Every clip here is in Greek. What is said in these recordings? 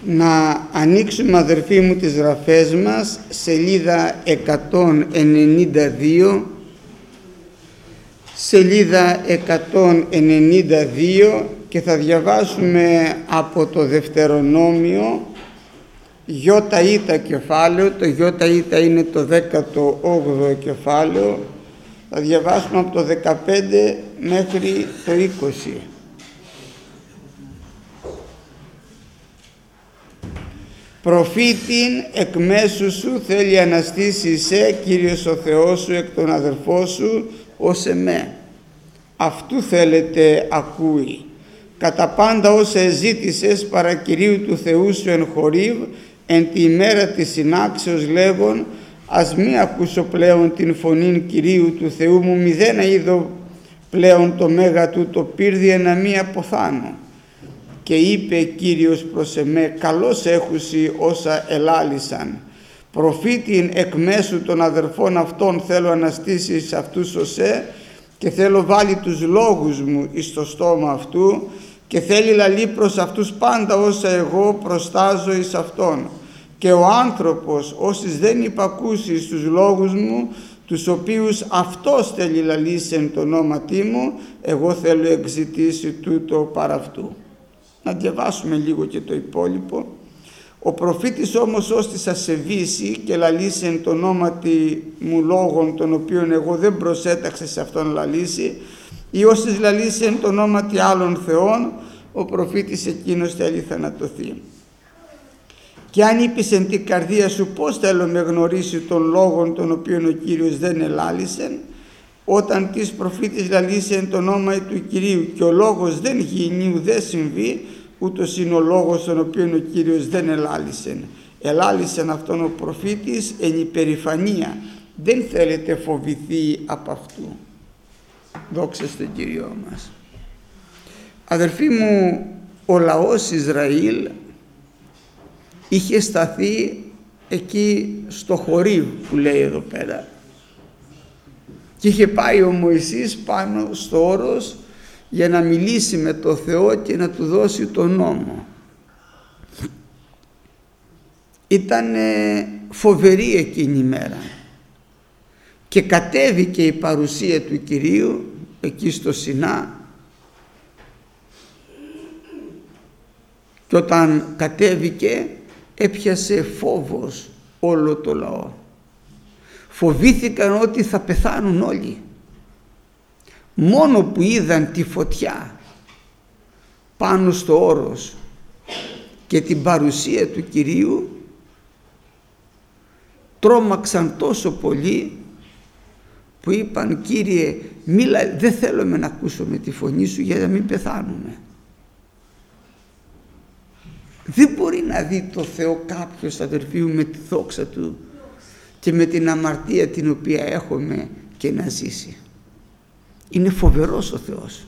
Να ανοίξουμε, αδερφοί μου, τις γραφές μας, σελίδα 192, σελίδα 192, και θα διαβάσουμε από το Δευτερονόμιο, Ιώτα Ήτα κεφάλαιο. Το Ιώτα Ήτα είναι το 18ο κεφάλαιο. Θα διαβάσουμε από το 15 μέχρι το 20. Προφήτην εκ μέσου σου θέλει αναστήσει σε, Κύριος ο Θεός σου, εκ των αδερφών σου ως εμέ. Αυτού θέλετε ακούει. Κατά πάντα όσα εζήτησες παρά Κυρίου του Θεού σου εν Χορίβ, εν τη ημέρα της συνάξεως λέγον, ας μη ακούσω πλέον την φωνήν Κυρίου του Θεού μου, μηδένα είδω πλέον το μέγα του το πύρδι να μη αποθάνω. Και είπε Κύριος προς εμέ, καλώς έχουσι όσα ελάλησαν. Προφήτην εκ μέσου των αδερφών αυτών θέλω αναστήσεις αυτούς οσέ, και θέλω βάλει τους λόγους μου εις το στόμα αυτού, και θέλει λαλεί προς αυτούς πάντα όσα εγώ προστάζω εις αυτόν. Και ο άνθρωπος όσοι δεν υπακούσει στους λόγους μου, τους οποίους αυτός θέλει λαλήσει εν το ονόματί μου, εγώ θέλω εξητήσει τούτο παρά αυτού. Να διαβάσουμε λίγο και το υπόλοιπο. Ο προφήτης όμως ώστις ασεβήσει και λαλήσει εν το ονόματι μου λόγων, των οποίων εγώ δεν προσέταξε σε αυτόν λαλήσει, ή ώστις λαλήσει εν το ονόματι άλλων θεών, ο προφήτης εκείνος θέλει θανατωθεί. Και αν είπες εν την καρδία σου, πώς θέλω με γνωρίσει των λόγων των οποίων ο Κύριος δεν ελάλησε, όταν της προφήτης λαλήσει εν το όνομα του Κυρίου και ο λόγος δεν γίνει ουδέ συμβεί, ούτως είναι ο λόγος τον οποίον ο Κύριος δεν ελάλησε. Ελάλησεν αυτόν ο προφήτης εν υπερηφανία, δεν θέλετε φοβηθεί από αυτού. Δόξα στον Κύριό μας. Αδερφοί μου, ο λαός Ισραήλ είχε σταθεί εκεί στο Χορίβ που λέει εδώ πέρα, και είχε πάει ο Μωυσής πάνω στο όρος για να μιλήσει με το Θεό και να του δώσει τον νόμο. Ήταν φοβερή εκείνη η μέρα και κατέβηκε η παρουσία του Κυρίου εκεί στο Σινά, και όταν κατέβηκε έπιασε φόβος όλο το λαό. Φοβήθηκαν ότι θα πεθάνουν όλοι. Μόνο που είδαν τη φωτιά πάνω στο όρος και την παρουσία του Κυρίου, τρόμαξαν τόσο πολύ που είπαν, Κύριε, μίλα, δεν θέλουμε να ακούσουμε τη φωνή σου για να μην πεθάνουμε. Δεν μπορεί να δει το Θεό κάποιος, αδερφοί μου, με τη δόξα του και με την αμαρτία την οποία έχουμε και να ζήσει. Είναι φοβερός ο Θεός.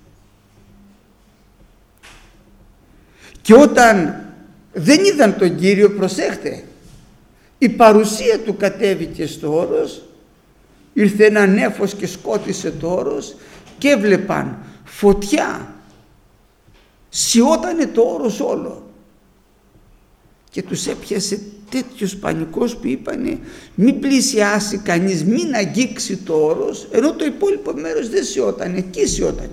Και όταν δεν είδαν τον Κύριο, προσέχτε, η παρουσία του κατέβηκε στο όρος, ήρθε ένα νέφος και σκότισε το όρος και έβλεπαν φωτιά, σιώτανε το όρος όλο. Και τους έπιασε τέτοιος πανικός που είπανε, μην πλησιάσει κανείς, μην αγγίξει το όρος, ενώ το υπόλοιπο μέρος δεν σιώτανε, εκεί σιώτανε.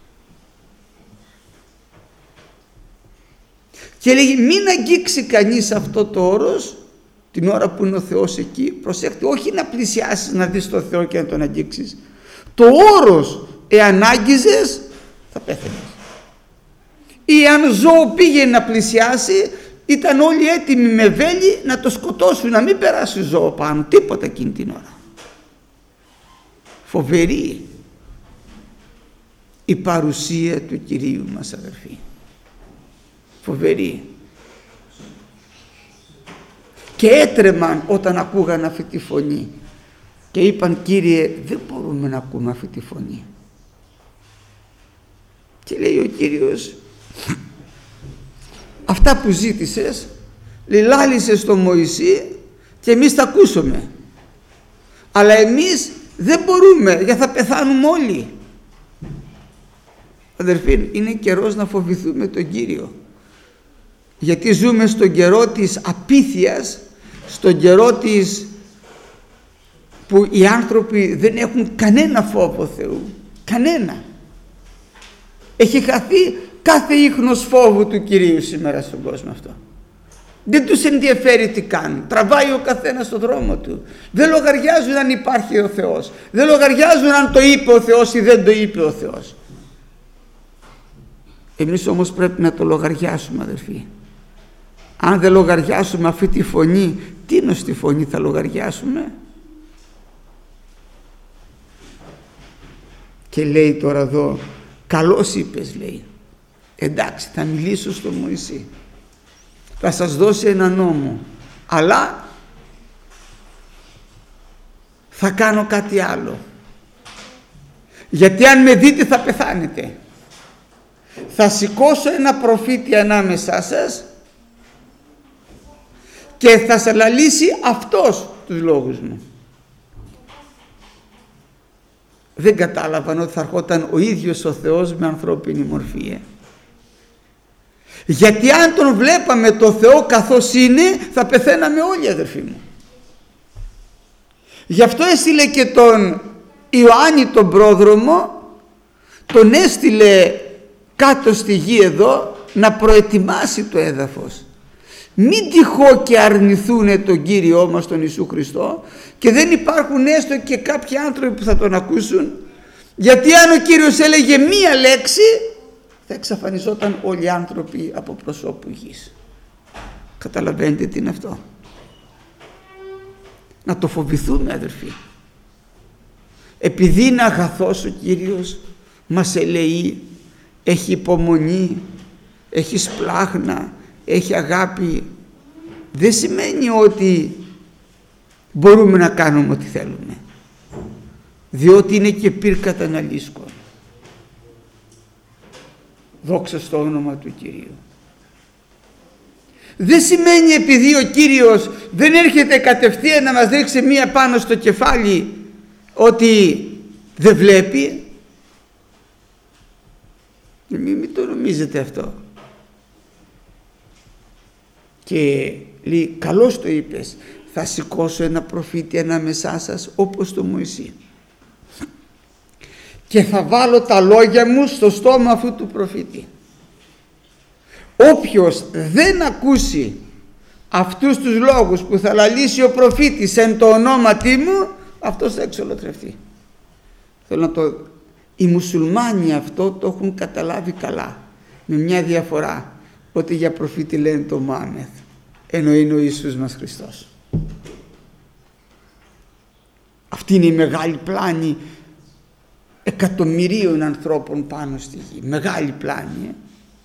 Και λέγει, μην αγγίξει κανείς αυτό το όρος την ώρα που είναι ο Θεός εκεί. Προσέχτε, όχι να πλησιάσεις να δεις τον Θεό και να τον αγγίξεις. Το όρος, εάν άγγιζες, θα πέθαινες. Ή αν ζώο πήγε να πλησιάσει, ήταν όλοι έτοιμοι με βέλη να το σκοτώσουν, να μην περάσει ζώο πάνω, τίποτα εκείνη την ώρα. Φοβερή η παρουσία του Κυρίου μας, αδερφοί. Φοβερή. Και έτρεμαν όταν ακούγαν αυτή τη φωνή και είπαν, Κύριε, δεν μπορούμε να ακούμε αυτή τη φωνή. Και λέει ο Κύριος, αυτά που ζήτησες, λάλησες στον Μωυσή και εμείς τα ακούσουμε, αλλά εμείς δεν μπορούμε, γιατί θα πεθάνουμε όλοι. Αδερφοί, είναι καιρός να φοβηθούμε τον Κύριο, Γιατί ζούμε στον καιρό της απίθειας, στον καιρό που οι άνθρωποι δεν έχουν κανένα φόβο Θεού. Κανένα. Έχει χαθεί κάθε ίχνος φόβου του Κυρίου σήμερα στον κόσμο αυτό. Δεν τους ενδιαφέρει τι κάνουν. Τραβάει ο καθένας στον δρόμο του. Δεν λογαριάζουν αν υπάρχει ο Θεός. Δεν λογαριάζουν αν το είπε ο Θεός ή δεν το είπε ο Θεός. Εμείς όμως πρέπει να το λογαριάσουμε, αδερφοί. Αν δεν λογαριάσουμε αυτή τη φωνή, τι είναι στη φωνή θα λογαριάσουμε? Και λέει τώρα εδώ, καλώς είπες, λέει. Εντάξει, θα μιλήσω στο Μωυσή. Θα σας δώσει ένα νόμο. Αλλά θα κάνω κάτι άλλο. Γιατί αν με δείτε θα πεθάνετε. Θα σηκώσω ένα προφήτη ανάμεσά σας και θα σας λαλήσει αυτός τους λόγους μου. Δεν κατάλαβαν ότι θα ερχόταν ο ίδιος ο Θεός με ανθρώπινη μορφή. Γιατί αν τον βλέπαμε το Θεό καθώς είναι, θα πεθαίναμε όλοι, αδερφοί μου. Γι' αυτό έστειλε και τον Ιωάννη τον πρόδρομο, τον έστειλε κάτω στη γη εδώ να προετοιμάσει το έδαφος. Μην τυχώ και αρνηθούν τον Κύριό μας τον Ιησού Χριστό και δεν υπάρχουν έστω και κάποιοι άνθρωποι που θα τον ακούσουν, γιατί αν ο Κύριος έλεγε μία λέξη θα εξαφανιζόταν όλοι οι άνθρωποι από προσώπου γης. Καταλαβαίνετε τι είναι αυτό? Να το φοβηθούμε, αδερφοί. Επειδή είναι αγαθός ο Κύριος, μας ελεεί, έχει υπομονή, έχει σπλάχνα, έχει αγάπη, δεν σημαίνει ότι μπορούμε να κάνουμε ό,τι θέλουμε, διότι είναι και πυρ καταναλύσκων. Δόξα στο όνομα του Κυρίου. Δεν σημαίνει επειδή ο Κύριος δεν έρχεται κατευθείαν να μας ρίξει μία πάνω στο κεφάλι ότι δεν βλέπει. Μην το νομίζετε αυτό. Και λέει, καλώς το είπες, θα σηκώσω ένα προφήτη ανάμεσά σας όπως το Μωυσή και θα βάλω τα λόγια μου στο στόμα αυτού του προφήτη. Όποιος δεν ακούσει αυτούς τους λόγους που θα λαλήσει ο προφήτης εν το ονόματί μου, αυτός θα εξολοθρευτεί. Θέλω να το... Οι μουσουλμάνοι αυτό το έχουν καταλάβει καλά, με μια διαφορά, ότι για προφήτη λένε το Μωάμεθ, ενώ είναι ο Ιησούς μας Χριστός. Αυτή είναι η μεγάλη πλάνη εκατομμυρίων ανθρώπων πάνω στη γη. Μεγάλη πλάνη.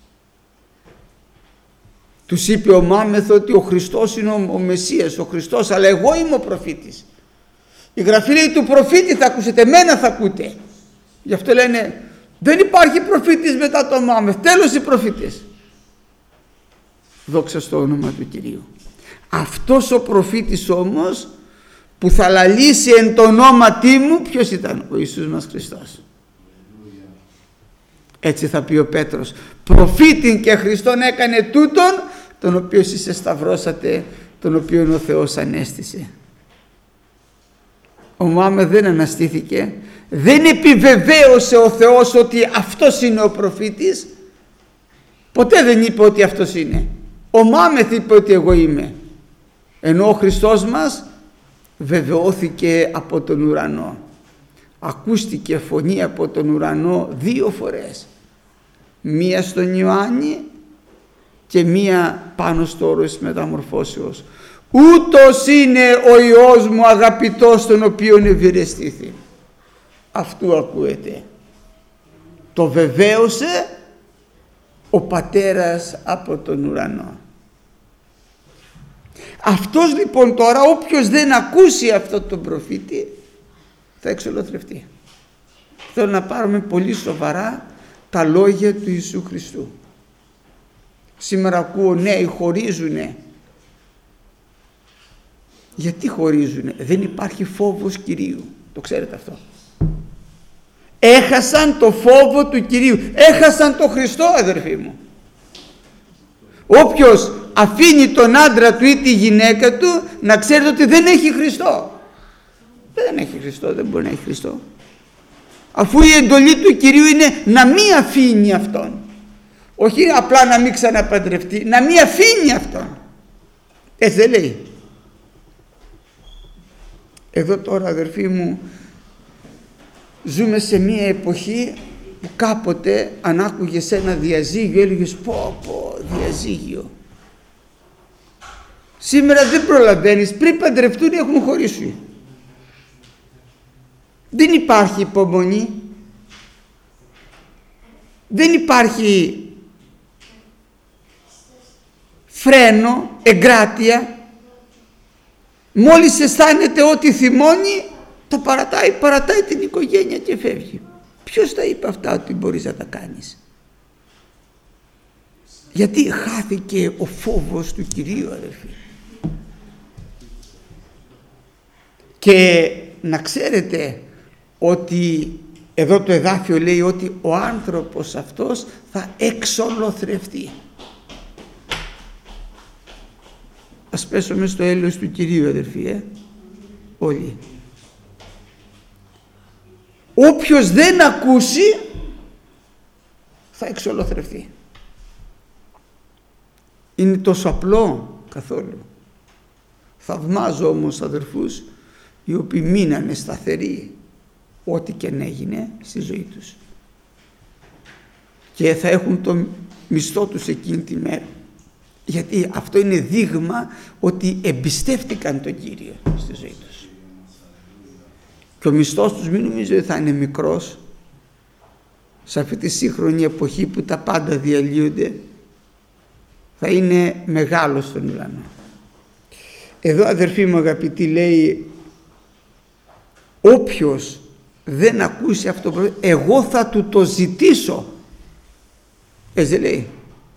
Τους είπε ο Μωάμεθ ότι ο Χριστός είναι ο Μεσσίας, ο Χριστός, αλλά εγώ είμαι ο προφήτης. Η Γραφή λέει του προφήτη θα ακούσετε, εμένα θα ακούτε. Γι' αυτό λένε δεν υπάρχει προφήτης μετά τον Μωάμεθ, τέλος οι προφήτες. Δόξα στο όνομα του Κυρίου. Αυτός ο προφήτης όμως που θα λαλήσει εν το ονόματί μου, ποιος ήταν? Ο Ιησούς μας Χριστός. Έτσι θα πει ο Πέτρος, προφήτην και Χριστόν έκανε τούτον, τον οποίο εσείς εσταυρώσατε, τον οποίο ο Θεός ανέστησε. Ο Μωάμεθ δεν αναστήθηκε, δεν επιβεβαίωσε ο Θεός ότι αυτός είναι ο προφήτης, ποτέ δεν είπε ότι αυτός είναι. Ο Μωάμεθ είπε ότι εγώ είμαι, ενώ ο Χριστός μας βεβαιώθηκε από τον ουρανό. Ακούστηκε φωνή από τον ουρανό 2 φορές, μία στον Ιωάννη και μία πάνω στο όρος της μεταμορφώσεως. Ούτως είναι ο Υιός μου αγαπητός, τον οποίον ευηρεστήθη. Αυτού ακούεται. Το βεβαίωσε ο Πατέρας από τον ουρανό. Αυτός λοιπόν τώρα, όποιος δεν ακούσει αυτό τον προφήτη, θα εξολοθρευτεί. Θέλω να πάρουμε πολύ σοβαρά τα λόγια του Ιησού Χριστού. Σήμερα ακούω νέοι χωρίζουνε. Γιατί χωρίζουνε? Δεν υπάρχει φόβος Κυρίου. Το ξέρετε αυτό? Έχασαν το φόβο του Κυρίου. Έχασαν το Χριστό, αδερφοί μου. Όποιος αφήνει τον άντρα του ή τη γυναίκα του, να ξέρετε ότι δεν έχει Χριστό. Δεν έχει Χριστό, δεν μπορεί να έχει Χριστό. Αφού η εντολή του Κυρίου είναι να μην αφήνει αυτόν. Όχι απλά να μην ξαναπαντρευτεί, να μην αφήνει αυτόν. Έτσι δεν λέει? Εδώ τώρα, αδερφοί μου, ζούμε σε μια εποχή που κάποτε αν άκουγες ένα διαζύγιο έλεγες πω διαζύγιο. Σήμερα δεν προλαβαίνεις, πριν παντρευτούν έχουν χωρίσει. Δεν υπάρχει υπομονή, δεν υπάρχει φρένο, εγκράτεια. Μόλις αισθάνεται ότι θυμώνει, τα παρατάει την οικογένεια και φεύγει. Ποιος τα είπε αυτά ότι μπορείς να τα κάνεις? Γιατί χάθηκε ο φόβος του Κυρίου, αδερφοί. Και να ξέρετε ότι εδώ το εδάφιο λέει ότι ο άνθρωπος αυτός θα εξολοθρευτεί. Ας πέσουμε στο έλεος του Κυρίου, αδερφοί, όλοι. Όποιος δεν ακούσει θα εξολοθρευτεί. Είναι τόσο απλό? Καθόλου. Θαυμάζω όμως αδερφούς οι οποίοι μείνανε σταθεροί ό,τι και αν έγινε στη ζωή τους, και θα έχουν το μισθό τους εκείνη τη μέρα, γιατί αυτό είναι δείγμα ότι εμπιστεύτηκαν τον Κύριο στη ζωή τους. Και ο μισθός τους μην νομίζω ότι θα είναι μικρός σε αυτή τη σύγχρονη εποχή που τα πάντα διαλύονται, θα είναι μεγάλος στον ουρανό. Εδώ, αδερφοί μου αγαπητοί, λέει όποιος δεν ακούσει αυτό, εγώ θα του το ζητήσω. Έτσι δεν λέει?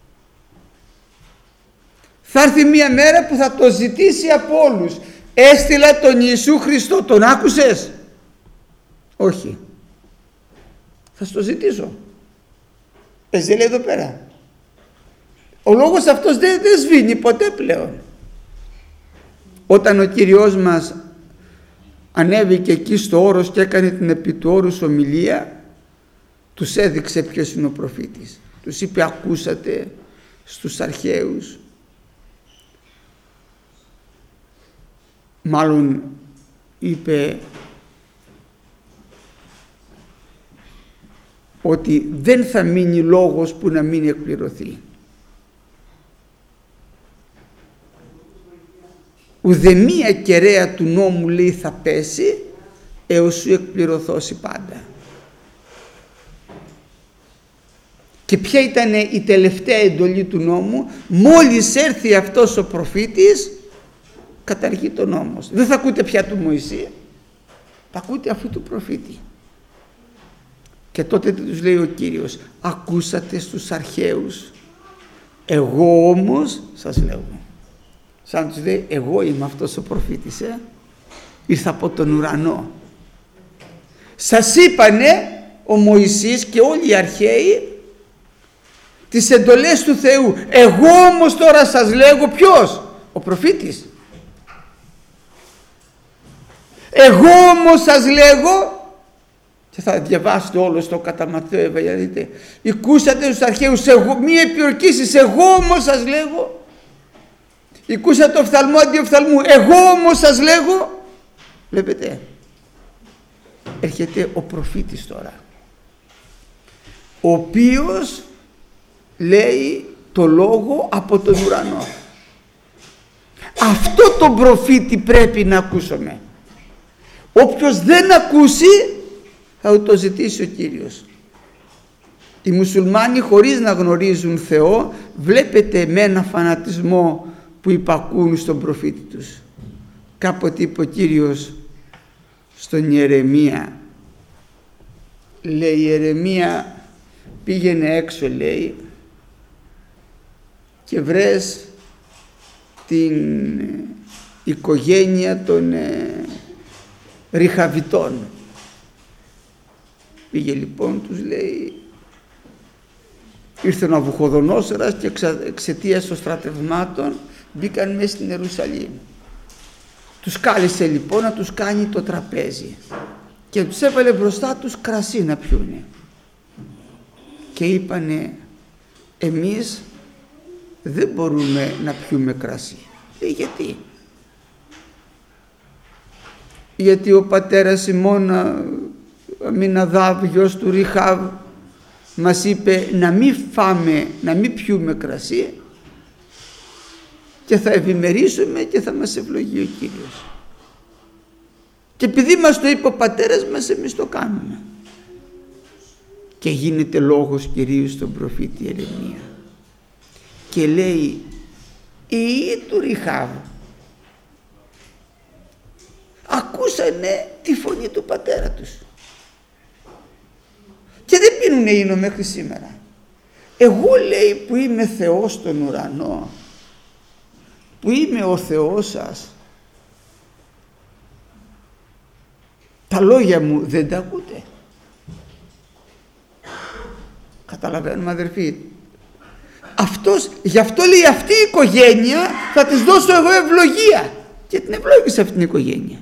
Θα έρθει μια μέρα που θα το ζητήσει από όλους. Έστειλα τον Ιησού Χριστό, τον άκουσες? Όχι. Θα στο ζητήσω. Έτσι δεν λέει εδώ πέρα? Ο λόγος αυτός δεν σβήνει ποτέ πλέον. Όταν ο Κύριος μας ανέβηκε εκεί στο όρος και έκανε την επί του όρους ομιλία, τους έδειξε ποιος είναι ο προφήτης. Τους είπε ακούσατε στους αρχαίους, μάλλον είπε ότι δεν θα μείνει λόγος που να μην εκπληρωθεί. Ουδεμία κεραία του νόμου, λέει, θα πέσει έως σου εκπληρωθώσει πάντα. Και ποια ήταν η τελευταία εντολή του νόμου? Μόλις έρθει αυτός ο προφήτης, καταργεί τον νόμο. Δεν θα ακούτε πια του Μωυσή, θα ακούτε αυτού του προφήτη. Και τότε τους λέει ο Κύριος, ακούσατε στους αρχαίους, εγώ όμως σας λέω. Σαν τους λέει, εγώ είμαι αυτός ο προφήτης, ήρθα από τον ουρανό. Σας είπανε ο Μωυσής και όλοι οι αρχαίοι τις εντολές του Θεού. Εγώ όμως τώρα σας λέγω, ποιος? Ο προφήτης. Εγώ όμως σας λέγω, και θα διαβάσετε όλο στο κατά Ματθαίο Ευαγγέλιο, δείτε, «Ηκούσατε τους αρχαίους, μη επιορκήσεις, εγώ όμως σας λέγω». Ηκούσατε οφθαλμό αντί οφθαλμού, εγώ όμως σας λέγω. Βλέπετε, έρχεται ο προφήτης τώρα, ο οποίος λέει το λόγο από τον ουρανό. Αυτό τον προφήτη πρέπει να ακούσουμε. Όποιος δεν ακούσει θα το ζητήσει ο Κύριος. Οι μουσουλμάνοι, χωρίς να γνωρίζουν Θεό, βλέπετε με ένα φανατισμό που υπακούν στον προφήτη τους. Κάποτε είπε ο Κύριος στον Ιερεμία, λέει, Ιερεμία, πήγαινε έξω, λέει, και βρες την οικογένεια των Ριχαβιτών. Πήγε λοιπόν, τους λέει, ήρθε ο Ναβουχοδονόσορας και εξαιτίας των στρατευμάτων μπήκαν μέσα στην Ιερουσαλήμ. Τους κάλεσε λοιπόν να τους κάνει το τραπέζι και τους έβαλε μπροστά τους κρασί να πιούνε. Και είπανε, εμείς δεν μπορούμε να πιούμε κρασί. Λέει, γιατί? Γιατί ο πατέρας ημών Αμιναδάβ, γιος του Ριχάβ, μας είπε να μην φάμε, να μην πιούμε κρασί και θα ευημερίσουμε και θα μας ευλογεί ο Κύριος. Και επειδή μας το είπε ο πατέρας μας, εμείς το κάνουμε. Και γίνεται λόγος Κυρίου στον προφήτη Ιερεμία και λέει, οι ιοί του Ριχάβ ακούσανε τη φωνή του πατέρα τους και δεν πίνουνε ίνο μέχρι σήμερα. Εγώ, λέει, που είμαι Θεός στον ουρανό, που είμαι ο Θεός σας, τα λόγια μου δεν τα ακούτε? Καταλαβαίνουμε, αδερφοί? Γι' αυτό λέει, αυτή η οικογένεια θα της δώσω εγώ ευλογία. Και την ευλόγησα αυτήν την οικογένεια.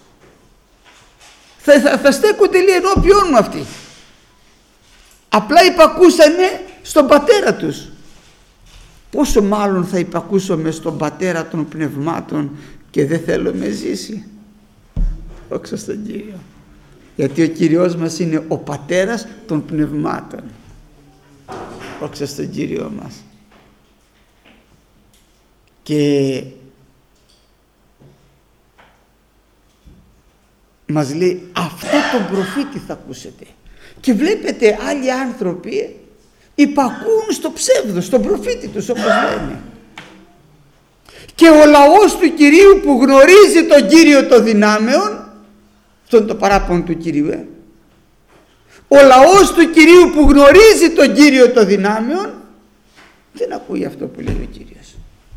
Θα στέκονται, λέει, ενώπιόν μου αυτοί. Απλά υπακούσανε στον πατέρα τους. Πόσο μάλλον θα υπακούσουμε στον πατέρα των πνευμάτων και δεν θέλουμε ζήσει? Δόξα στον Κύριο. Γιατί ο Κύριος μας είναι ο πατέρας των πνευμάτων. Δόξα στον Κύριο μας. Και μας λέει, αυτό τον προφήτη θα ακούσετε. Και βλέπετε άλλοι άνθρωποι υπακούν στο ψεύδο, στον προφήτη τους, όπως λένε. Και ο λαός του Κυρίου που γνωρίζει τον Κύριο των δυνάμεων, αυτό είναι το παράπονο του Κυρίου, ο λαός του Κυρίου που γνωρίζει τον Κύριο των δυνάμεων δεν ακούει αυτό που λέει ο Κύριος.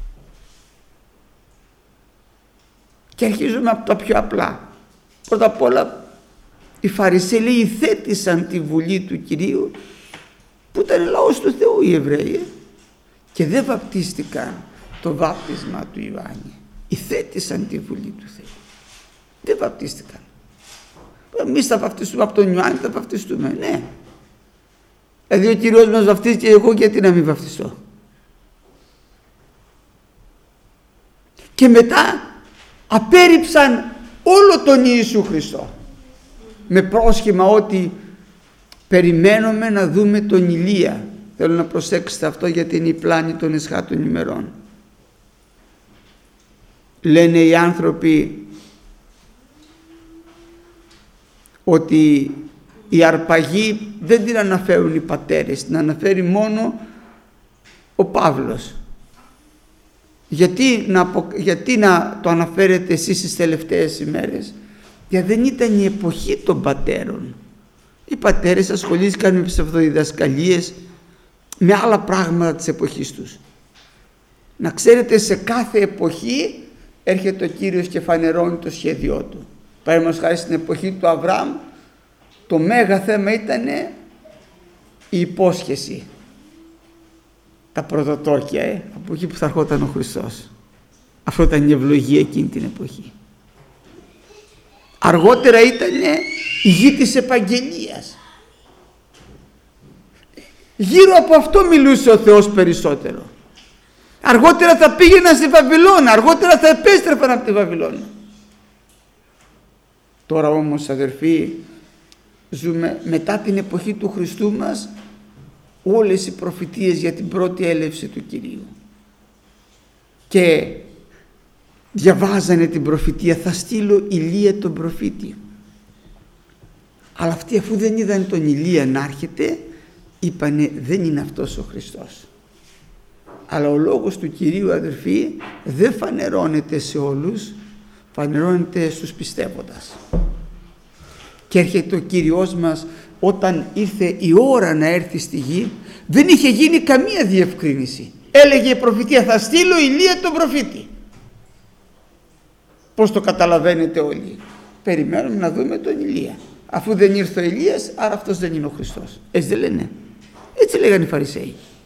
Και αρχίζουμε από τα πιο απλά. Πρώτα απ' όλα οι Φαρισαίοι, λέει, θέτησαν τη βουλή του Κυρίου, που ήταν λαός του Θεού οι Εβραίοι, και δεν βαπτίστηκαν το βάπτισμα του Ιωάννη. Υθέτησαν τη βουλή του Θεού, δεν βαπτίστηκαν. Εμείς θα βαπτιστούμε από τον Ιωάννη, θα βαπτιστούμε, ναι. Δηλαδή ο Κύριος μας βαπτίζει και εγώ γιατί να μην βαπτιστώ? Και μετά απέρριψαν όλο τον Ιησού Χριστό με πρόσχημα ότι περιμένουμε να δούμε τον Ηλία. Θέλω να προσέξετε αυτό, γιατί είναι η πλάνη των εσχάτων ημερών. Λένε οι άνθρωποι ότι η αρπαγή δεν την αναφέρουν οι πατέρες, την αναφέρει μόνο ο Παύλος. Γιατί να το αναφέρετε εσείς στις τελευταίες ημέρες? Γιατί δεν ήταν η εποχή των πατέρων. Οι πατέρες ασχολήθηκαν με ψευδοδιδασκαλίες, με άλλα πράγματα της εποχής τους. Να ξέρετε, σε κάθε εποχή έρχεται ο Κύριος και φανερώνει το σχέδιό του. Παραδείγματος χάρη στην εποχή του Αβραάμ, το μέγα θέμα ήταν η υπόσχεση, τα προδοτόκια, από εκεί που θα ερχόταν ο Χριστός. Αυτό ήταν η ευλογία εκείνη την εποχή. Αργότερα ήταν η γη της επαγγελίας. Γύρω από αυτό μιλούσε ο Θεός περισσότερο. Αργότερα θα πήγαιναν στη Βαβυλώνα, αργότερα θα επέστρεφαν από τη Βαβυλώνα. Τώρα όμως, αδερφοί, ζούμε μετά την εποχή του Χριστού μας, όλες οι προφητείες για την πρώτη έλευση του Κυρίου. Και διαβάζανε την προφητεία, θα στείλω Ηλία τον προφήτη. Αλλά αυτοί, αφού δεν είδαν τον Ηλία να έρχεται, είπανε, δεν είναι αυτός ο Χριστός. Αλλά ο λόγος του Κυρίου, αδερφοί, δεν φανερώνεται σε όλους, φανερώνεται στους πιστεύοντας. Και έρχεται ο Κύριος μας, όταν ήρθε η ώρα να έρθει στη γη, δεν είχε γίνει καμία διευκρίνηση. Έλεγε η προφητεία, θα στείλω Ηλία τον προφήτη. Πώς το καταλαβαίνετε όλοι? Περιμένουμε να δούμε τον Ηλία. Αφού δεν ήρθε ο Ηλίας, άρα αυτός δεν είναι ο Χριστός. Έτσι δεν λένε? Έτσι λέγανε οι Φαρισαίοι.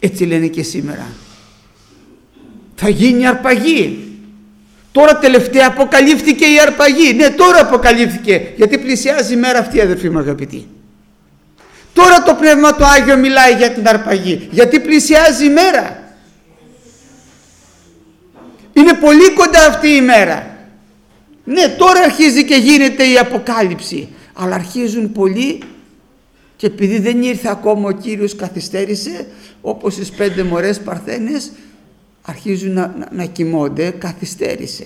Έτσι λένε και σήμερα. Θα γίνει αρπαγή. Τώρα τελευταία αποκαλύφθηκε η αρπαγή. Ναι, τώρα αποκαλύφθηκε, γιατί πλησιάζει η μέρα αυτή, αδερφοί μου αγαπητοί. Τώρα το Πνεύμα το Άγιο μιλάει για την αρπαγή, γιατί πλησιάζει η μέρα. Είναι πολύ κοντά αυτή η μέρα. Ναι, τώρα αρχίζει και γίνεται η αποκάλυψη, αλλά αρχίζουν πολλοί, και επειδή δεν ήρθε ακόμα ο Κύριος, καθυστέρησε, όπως τις 5 μωρές παρθένες, αρχίζουν να κοιμώνται, καθυστέρησε.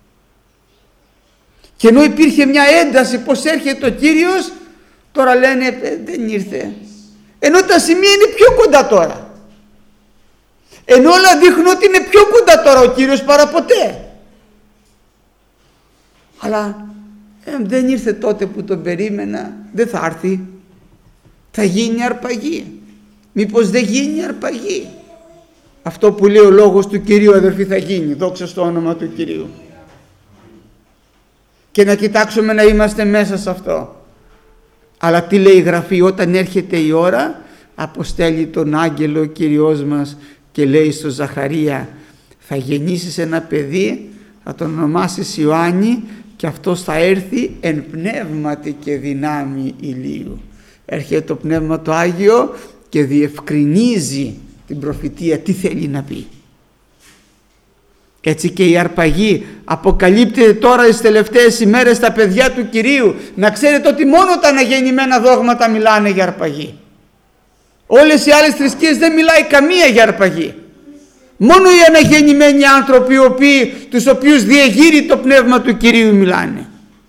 Και ενώ υπήρχε μια ένταση πως έρχεται ο Κύριος, τώρα λένε δεν ήρθε. Ενώ τα σημεία είναι πιο κοντά τώρα. Ενώ όλα δείχνουν ότι είναι πιο κοντά τώρα ο Κύριος παρά ποτέ. Αλλά δεν ήρθε τότε που τον περίμενα, δεν θα έρθει. Θα γίνει αρπαγή. Μήπως δεν γίνει αρπαγή? Αυτό που λέει ο λόγος του Κυρίου, αδερφοί, θα γίνει. Δόξα στο όνομα του Κυρίου. Και να κοιτάξουμε να είμαστε μέσα σε αυτό. Αλλά τι λέει η Γραφή? Όταν έρχεται η ώρα, αποστέλει τον άγγελο ο Κύριος μας και λέει στο Ζαχαρία, θα γεννήσεις ένα παιδί, θα τον ονομάσεις Ιωάννη, και αυτός θα έρθει εν πνεύματι και δυνάμει ηλίου. Έρχεται το Πνεύμα το Άγιο και διευκρινίζει την προφητεία, τι θέλει να πει. Έτσι και η αρπαγή αποκαλύπτεται τώρα τις τελευταίες ημέρες στα παιδιά του Κυρίου. Να ξέρετε ότι μόνο τα αναγεννημένα δόγματα μιλάνε για αρπαγή. Όλες οι άλλες θρησκείες δεν μιλάει καμία για αρπαγή. Μόνο οι αναγεννημένοι άνθρωποι, τους οποίους διεγείρει το Πνεύμα του Κυρίου, μιλάνε.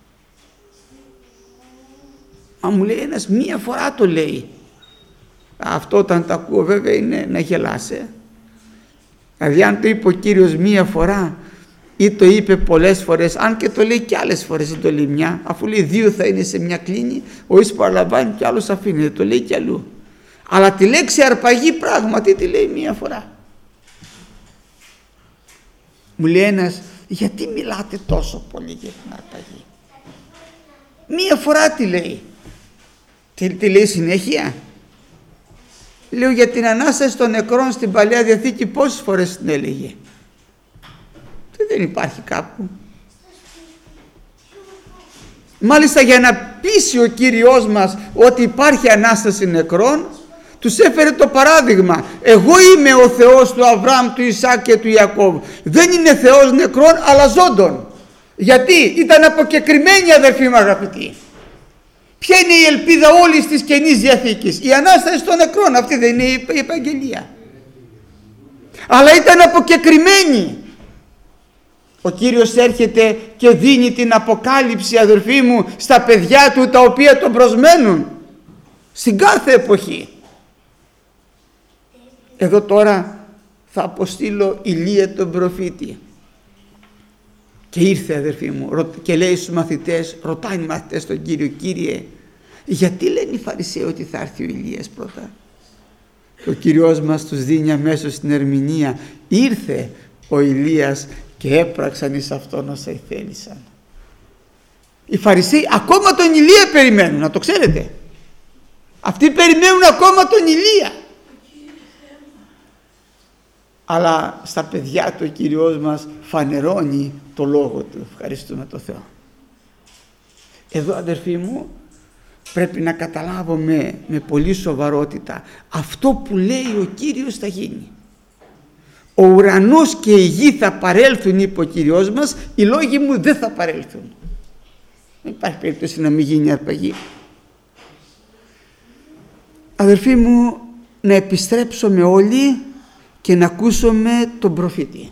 Μα μου λέει ένας, μία φορά το λέει. Αυτό όταν το ακούω βέβαια είναι να γελάσαι. Δηλαδή αν το είπε ο Κύριος μία φορά ή το είπε πολλές φορές, αν και το λέει και άλλες φορές, δεν το λέει μια, αφού λέει 2 θα είναι σε μια κλίνη, ο ίσως παραλαμβάνει και άλλος αφήνει, το λέει και αλλού. Αλλά τη λέξη αρπαγή πράγματι τη λέει μία φορά. Μου λέει ένας, γιατί μιλάτε τόσο πολύ για την αρπαγή? Μία φορά τη λέει. Τι λέει συνέχεια? Λέω για την Ανάσταση των νεκρών στην Παλαιά Διαθήκη πόσες φορές την έλεγε? Δεν υπάρχει κάπου. Μάλιστα για να πείσει ο Κύριος μας ότι υπάρχει Ανάσταση νεκρών, τους έφερε το παράδειγμα. Εγώ είμαι ο Θεός του Αβραάμ, του Ισάκ και του Ιακώβ. Δεν είναι Θεός νεκρών αλλά ζώντων. Γιατί? Ήταν αποκεκριμένοι, αδερφοί μου αγαπητοί. Ποια είναι η ελπίδα όλης της Καινής Διαθήκης? Η Ανάσταση των νεκρών. Αυτή δεν είναι η επαγγελία? Αλλά ήταν αποκεκριμένη. Ο Κύριος έρχεται και δίνει την αποκάλυψη, αδερφοί μου, στα παιδιά του, τα οποία τον προσμένουν στην κάθε εποχή. Εδώ τώρα θα αποστείλω Ηλία τον προφήτη. Και ήρθε, αδερφοί μου, και λέει στους μαθητές, ρωτάνε οι μαθητές τον Κύριο, Κύριε, γιατί λένε οι Φαρισαίοι ότι θα έρθει ο Ηλίας πρώτα? Και ο Κύριος μας τους δίνει αμέσως στην ερμηνεία, ήρθε ο Ηλίας και έπραξαν εις αυτόν όσα ηθέλησαν. Οι Φαρισαίοι ακόμα τον Ηλία περιμένουν, να το ξέρετε. Αυτοί περιμένουν ακόμα τον Ηλία. Αλλά στα παιδιά του ο Κύριος μας φανερώνει το λόγο του. Ευχαριστούμε τον Θεό. Εδώ, αδερφοί μου, πρέπει να καταλάβουμε με πολύ σοβαρότητα αυτό που λέει ο Κύριος θα γίνει. Ο ουρανός και η γη θα παρέλθουν, είπε ο Κύριος μας, οι λόγοι μου δεν θα παρέλθουν. Δεν υπάρχει περίπτωση να μην γίνει αρπαγή. Αδερφοί μου, να επιστρέψουμε όλοι και να ακούσουμε τον προφήτη.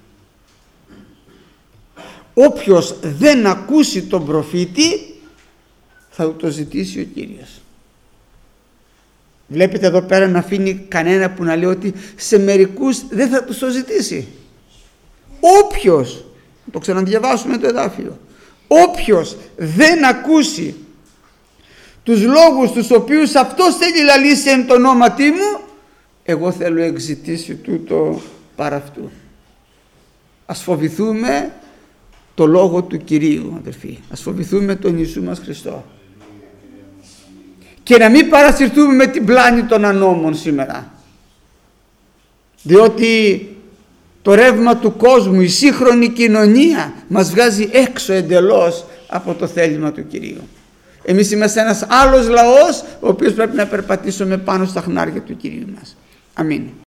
Όποιος δεν ακούσει τον προφήτη θα το ζητήσει ο Κύριος. Βλέπετε εδώ πέρα να αφήνει κανένα που να λέει ότι σε μερικούς δεν θα τους το ζητήσει. Όποιος, το ξαναδιαβάσουμε το εδάφιο, όποιος δεν ακούσει τους λόγους τους οποίους αυτός θέλει να λύσει εν το ονόματί μου, εγώ θέλω εξητήσει τούτο παρά αυτού. Ας φοβηθούμε το λόγο του Κυρίου, αδερφοί. Ας φοβηθούμε τον Ιησού μας Χριστό. Και να μην παρασυρθούμε με την πλάνη των ανώμων σήμερα. Διότι το ρεύμα του κόσμου, η σύγχρονη κοινωνία μας βγάζει έξω εντελώς από το θέλημα του Κυρίου. Εμείς είμαστε ένας άλλος λαός, ο οποίος πρέπει να περπατήσουμε πάνω στα χνάρια του Κυρίου μας. Αμήν.